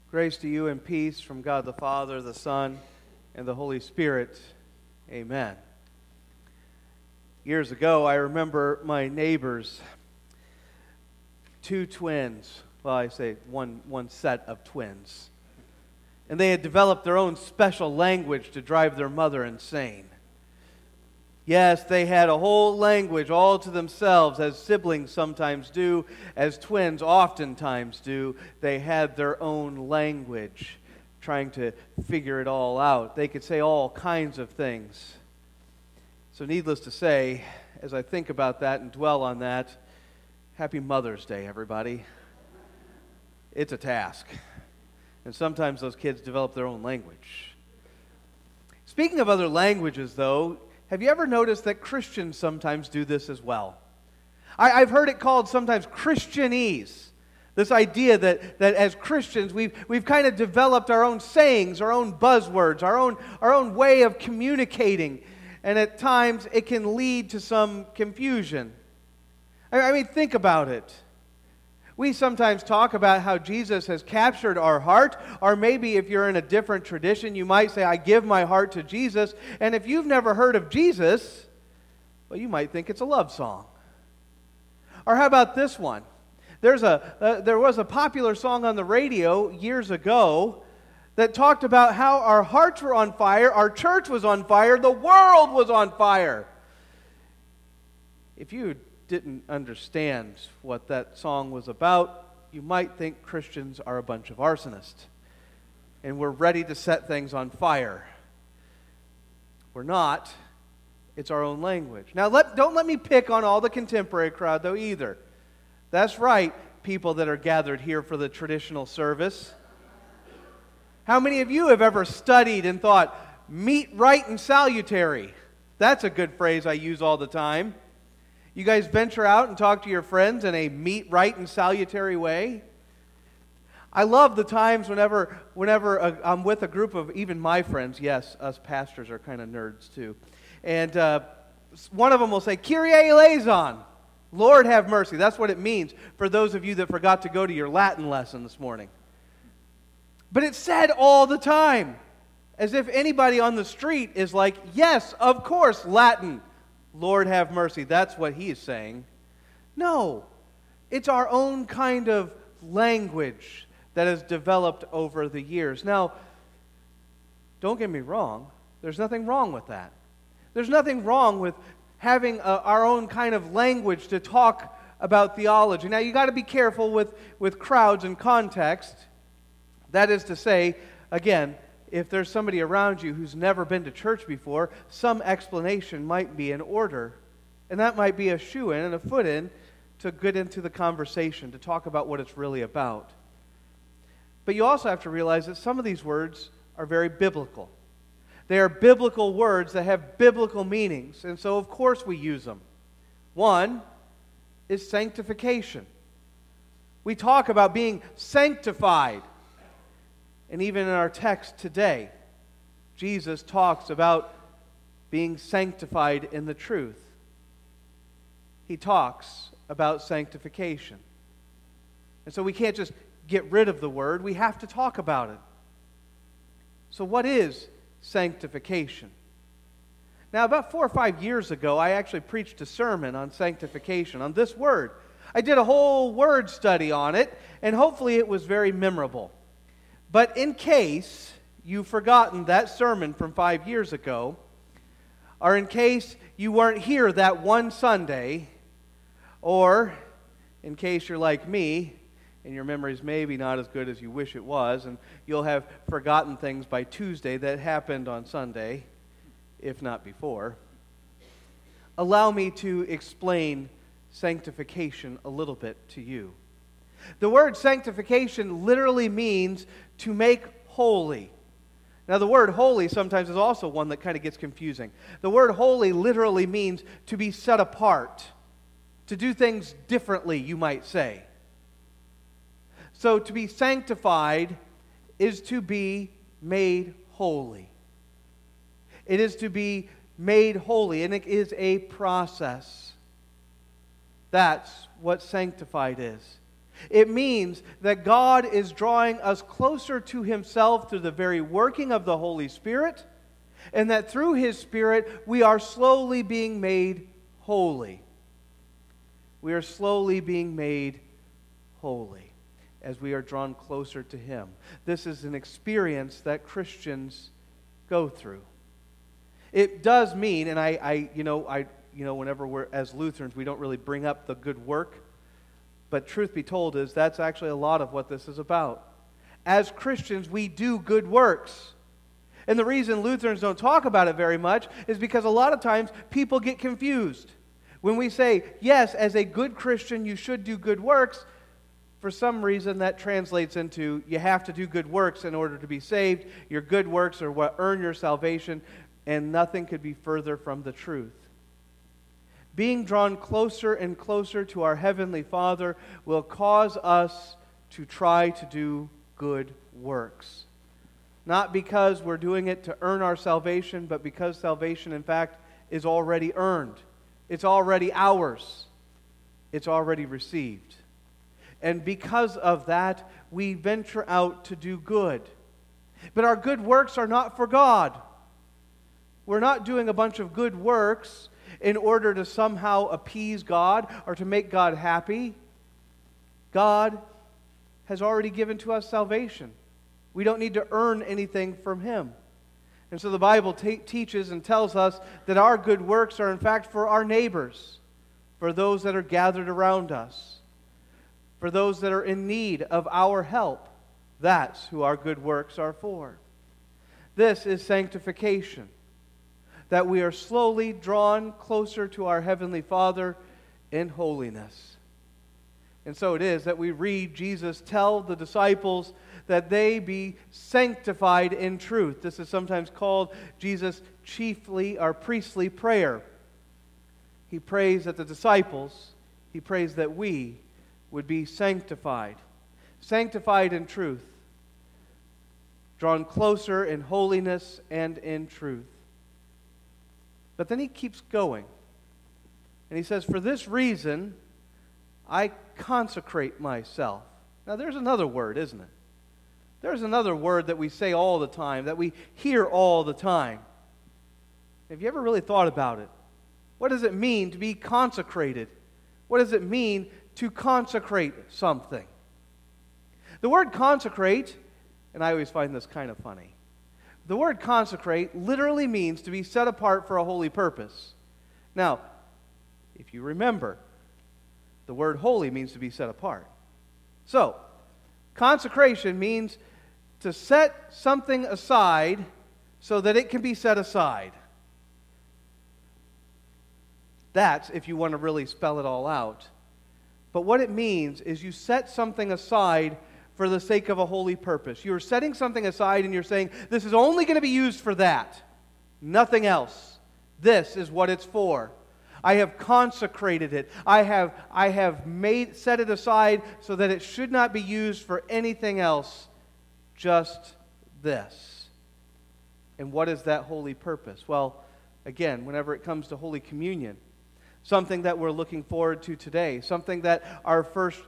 Grace to you and peace from God the Father, the Son, and the Holy Spirit. Amen. Years ago, I remember my neighbors, two twins. Well, I say one set of twins. And they had developed their own special language to drive their mother insane. Yes, they had a whole language all to themselves, as siblings sometimes do, as twins oftentimes do. They had their own language, trying to figure it all out. They could say all kinds of things. So needless to say, as I think about that and dwell on that, Happy Mother's Day, everybody. It's a task. And sometimes those kids develop their own language. Speaking of other languages, though, have you ever noticed that Christians sometimes do this as well? I've heard it called sometimes Christianese. This idea that as Christians, we've kind of developed our own sayings, our own buzzwords, our own way of communicating. And at times, it can lead to some confusion. I mean, think about it. We sometimes talk about how Jesus has captured our heart, or maybe if you're in a different tradition, you might say, I give my heart to Jesus. And if you've never heard of Jesus, well, you might think it's a love song. Or how about this one? There was a popular song on the radio years ago that talked about how our hearts were on fire, our church was on fire, the world was on fire. If you didn't understand what that song was about, you might think Christians are a bunch of arsonists and we're ready to set things on fire. We're not. It's our own language. Now, don't let me pick on all the contemporary crowd, though, either. That's right, people that are gathered here for the traditional service. How many of you have ever studied and thought, meet right and salutary? That's a good phrase I use all the time. You guys venture out and talk to your friends in a meet right and salutary way? I love the times whenever I'm with a group of even my friends. Yes, us pastors are kind of nerds too. And one of them will say, Kyrie eleison, Lord have mercy. That's what it means for those of you that forgot to go to your Latin lesson this morning. But it's said all the time, as if anybody on the street is like, yes, of course, Latin. Lord have mercy. That's what he is saying. No, it's our own kind of language that has developed over the years. Now, don't get me wrong. There's nothing wrong with that. There's nothing wrong with having our own kind of language to talk about theology. Now, you got to be careful with crowds and context. That is to say, again, if there's somebody around you who's never been to church before, some explanation might be in order. And that might be a shoe-in and a foot-in to get into the conversation, to talk about what it's really about. But you also have to realize that some of these words are very biblical. They are biblical words that have biblical meanings. And so, of course, we use them. One is sanctification. We talk about being sanctified. And even in our text today, Jesus talks about being sanctified in the truth. He talks about sanctification. And so we can't just get rid of the word, we have to talk about it. So what is sanctification? Now, about 4 or 5 years ago, I actually preached a sermon on sanctification, on this word. I did a whole word study on it, and hopefully it was very memorable. But in case you've forgotten that sermon from 5 years ago, or in case you weren't here that one Sunday, or in case you're like me, and your memory's maybe not as good as you wish it was, and you'll have forgotten things by Tuesday that happened on Sunday, if not before, allow me to explain sanctification a little bit to you. The word sanctification literally means to make holy. Now, the word holy sometimes is also one that kind of gets confusing. The word holy literally means to be set apart, to do things differently, you might say. So, to be sanctified is to be made holy. It is to be made holy, and it is a process. That's what sanctified is. It means that God is drawing us closer to Himself through the very working of the Holy Spirit, and that through His Spirit we are slowly being made holy. We are slowly being made holy as we are drawn closer to Him. This is an experience that Christians go through. It does mean, and whenever we're as Lutherans, we don't really bring up the good work, but truth be told is that's actually a lot of what this is about. As Christians, we do good works. And the reason Lutherans don't talk about it very much is because a lot of times people get confused. When we say, yes, as a good Christian, you should do good works, for some reason that translates into you have to do good works in order to be saved. Your good works are what earn your salvation, and nothing could be further from the truth. Being drawn closer and closer to our Heavenly Father will cause us to try to do good works. Not because we're doing it to earn our salvation, but because salvation, in fact, is already earned. It's already ours. It's already received. And because of that, we venture out to do good. But our good works are not for God. We're not doing a bunch of good works in order to somehow appease God or to make God happy. God has already given to us salvation. We don't need to earn anything from Him. And so the Bible teaches and tells us that our good works are in fact for our neighbors, for those that are gathered around us, for those that are in need of our help. That's who our good works are for. This is sanctification, that we are slowly drawn closer to our Heavenly Father in holiness. And so it is that we read Jesus tell the disciples that they be sanctified in truth. This is sometimes called Jesus' chiefly or priestly prayer. He prays that the disciples, He prays that we would be sanctified. Sanctified in truth. Drawn closer in holiness and in truth. But then He keeps going. And He says, for this reason, I consecrate myself. Now there's another word, isn't it? There's another word that we say all the time, that we hear all the time. Have you ever really thought about it? What does it mean to be consecrated? What does it mean to consecrate something? The word consecrate, and I always find this kind of funny, the word consecrate literally means to be set apart for a holy purpose. Now, if you remember, the word holy means to be set apart. So, consecration means to set something aside so that it can be set aside. That's if you want to really spell it all out. But what it means is you set something aside for the sake of a holy purpose. You're setting something aside and you're saying, this is only going to be used for that. Nothing else. This is what it's for. I have consecrated it. I have set it aside so that it should not be used for anything else. Just this. And what is that holy purpose? Well, again, whenever it comes to Holy Communion, something that we're looking forward to today, something that our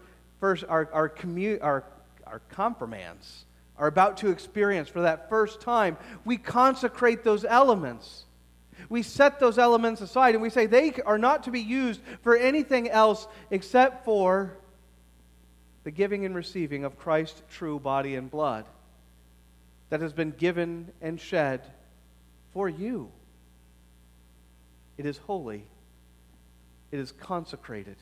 confirmands are about to experience for that first time, we consecrate those elements. We set those elements aside and we say they are not to be used for anything else except for the giving and receiving of Christ's true body and blood that has been given and shed for you. It is holy. It is consecrated.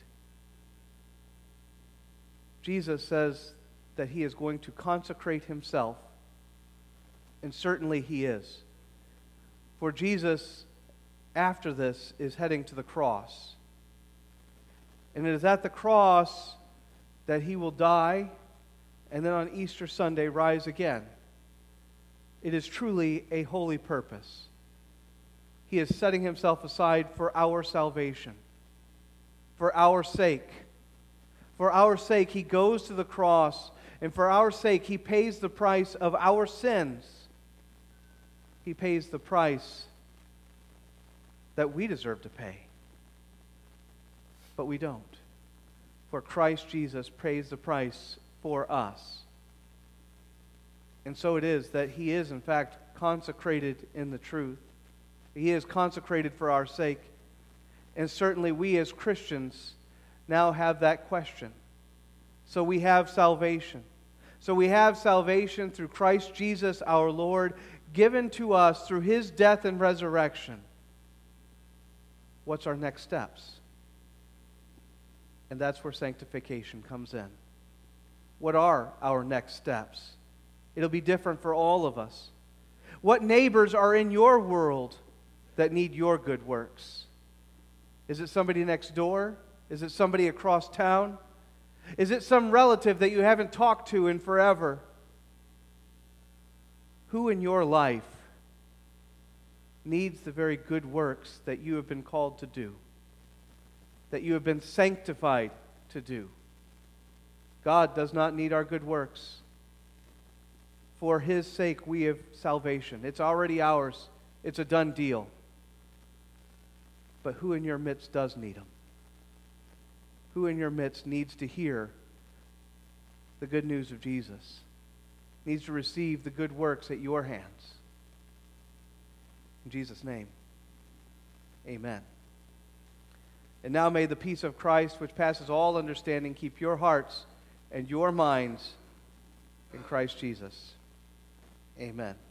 Jesus says that He is going to consecrate Himself, and certainly He is. For Jesus, after this, is heading to the cross. And it is at the cross that He will die, and then on Easter Sunday rise again. It is truly a holy purpose. He is setting Himself aside for our salvation, for our sake. For our sake, He goes to the cross, and for our sake, He pays the price of our sins. He pays the price that we deserve to pay. But we don't. For Christ Jesus pays the price for us. And so it is that He is, in fact, consecrated in the truth. He is consecrated for our sake. And certainly we as Christians now have that question. So we have salvation. So we have salvation through Christ Jesus our Lord, given to us through His death and resurrection. What's our next steps? And that's where sanctification comes in. What are our next steps? It'll be different for all of us. What neighbors are in your world that need your good works? Is it somebody next door? Is it somebody across town? Is it some relative that you haven't talked to in forever? Who in your life needs the very good works that you have been called to do, that you have been sanctified to do? God does not need our good works. For His sake, we have salvation. It's already ours. It's a done deal. But who in your midst does need Him? Who in your midst needs to hear the good news of Jesus? Needs to receive the good works at your hands? In Jesus' name, amen. And now may the peace of Christ, which passes all understanding, keep your hearts and your minds in Christ Jesus. Amen.